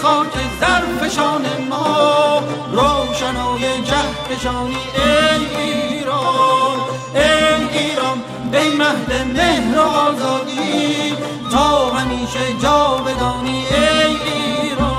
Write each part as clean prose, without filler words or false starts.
خاک زرفشان ما، روشنای جهشانی ای ایران، ای ایران، ای مهد مهر و آزادی، تا همیشه جاودانی ای ایران.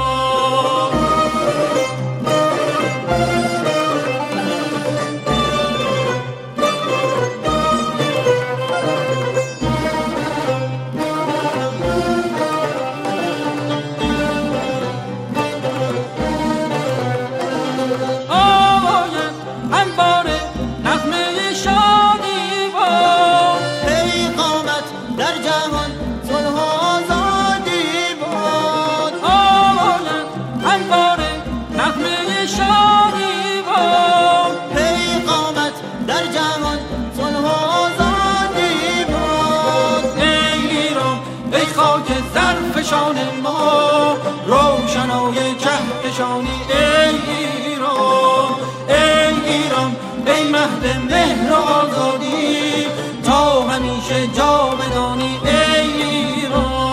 زرفشان ما، روشنای کهکشانی ای ایران، ای ایران، ای مهد مهر و آزادی، تا همیشه جاودانی ای ایران.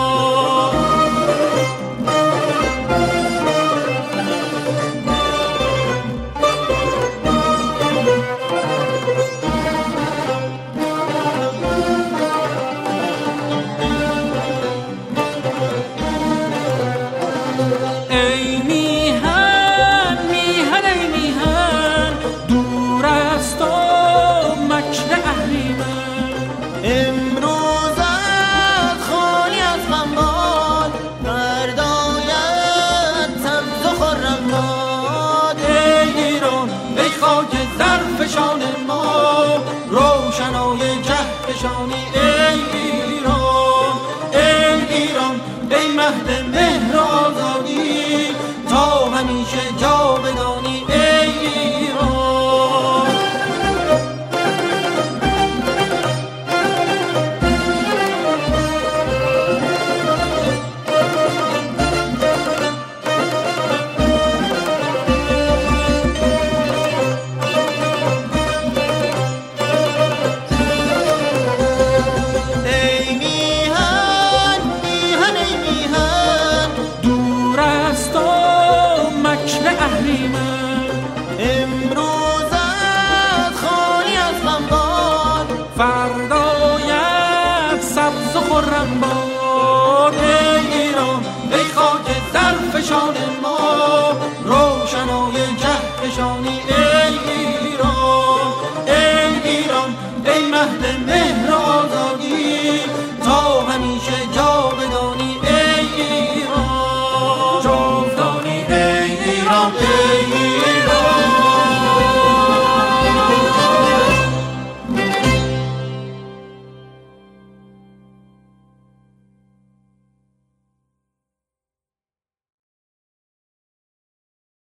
زرفشان ما، روشنای جهشانی ای ایران، ای ایران، ای مهد مهر و آزادی، تا همیشه جاودانی ای ایران. فردایت سبز و خرم باد ای ایران، ای خاک زرفشان